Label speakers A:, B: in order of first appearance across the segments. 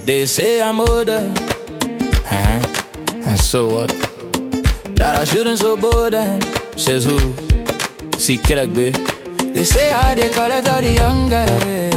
A: They say I'm older, and so what? That I shouldn't so bold and says who? See Kellogg's babe. They say how they call it all the young guys.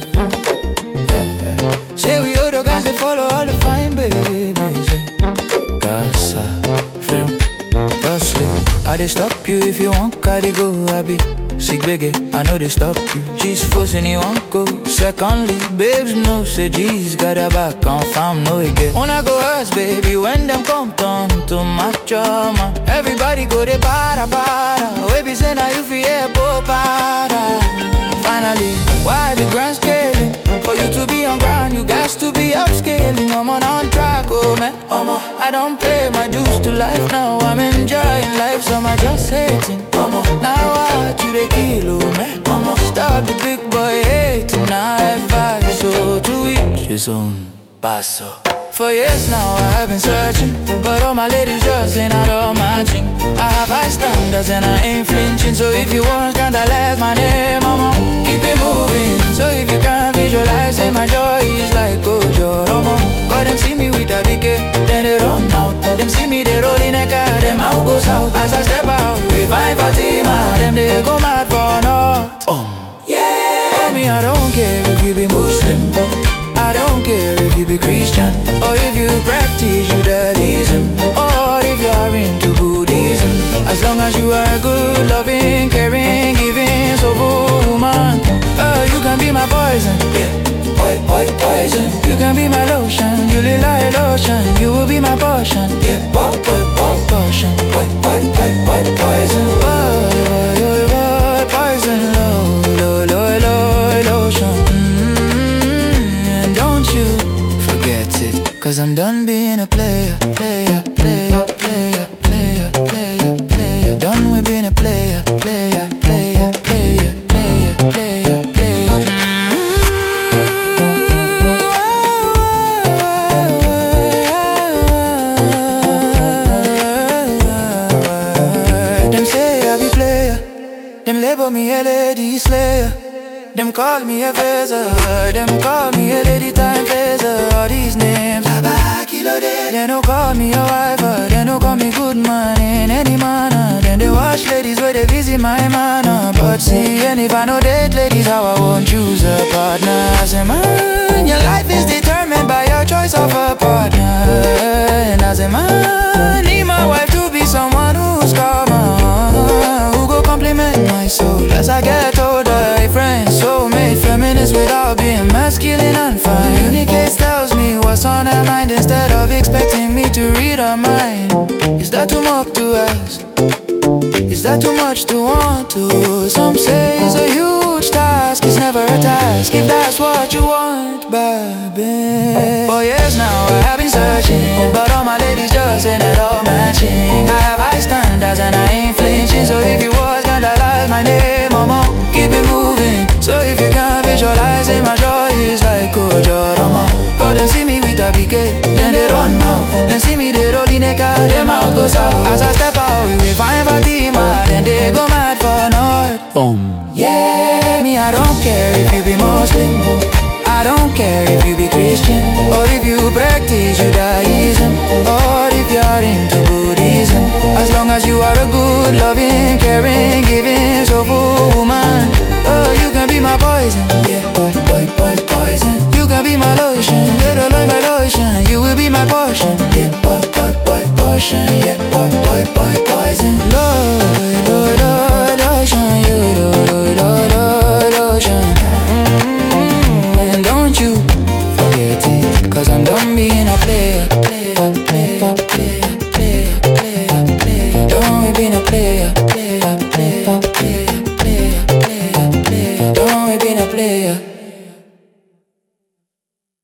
A: Say we older guys they follow all the fine babies. Casa, film, I they stop you if you want carry go. I be sick biggie, I know they stop you. She's forcing you want go. Secondly, babes know say G's got her back on fam no again. Wanna go us baby when them come down to my drama. Everybody go they para. Baby say now you feel para. Finally, why the grand scaling? For you to be on ground, you got to be upscaling. I'm on track, oh man. I don't pay my dues to life now. I'm enjoying life, so I'm just hating. Now what you the kilo, man? Stop the big boy hating. Now I fight, so to each his own paso. For years now I have been searching, but all my ladies just ain't out of matching. I have high standards and I ain't flinching. So if you want scandalize my name, I'ma keep it moving. So if you can't visualize, say my joy is like Ojo Romo. But them see me with a big then they run out. Them see me they roll in a car, them out goes out. As I step out, we find Fatima, them they go mad for naught. Yeah, me I don't care if you be Muslim, I don't care if you be Christian, or if you practice Judaism, or if you are into Buddhism. As long as you are good, loving, caring, giving, so woman, you can be my poison, yeah, poison. You can be my lotion, you look like lotion. You will be my potion, yeah, potion. Poison, poison, lotion. Cause I'm done being a player. Done with being a player. Them say I be player. Them label me a lady slayer. Them call me a phaser. Them call me a lady time phaser. All these names they don't call me a wife, they don't call me good man in any manner. Then they watch ladies where they visit my manner. But see, and if I know date ladies, how I won't choose a partner. I say, man, your life is determined by your choice of a partner. And I say, man, need my wife to be someone who's calmer, who go compliment my soul as I get older. A friend, soulmate, feminist without being masculine and fine. Communicates, tells me what's on her mind instead of expecting me to read her mind. Is that too much to ask? Is that too much to want to? Some say it's a huge task, it's never a task if that's what you want, baby. For years now I have been searching, but all my ladies just ain't at all matching. I have high standards and I ain't flinching. So if you was scandalize my name, I'ma keep it moving. So if you can't visualize it, my joy is like Ojo Romo. But them see me with a BK, then they run out. Them see me they roll in a car, them out goes out. As I step out, we will find Fatima, then they go mad for north. Yeah, me I don't care if you be Muslim, I don't care if you be Christian, or if you practice Judaism, or if you're into Buddhism. As long as you are a good, loving, caring, giving, soulful woman, you can be my poison, yeah, poison. You can be my lotion, you don't like my lotion. You will be my portion, yeah, potion, yeah, poison.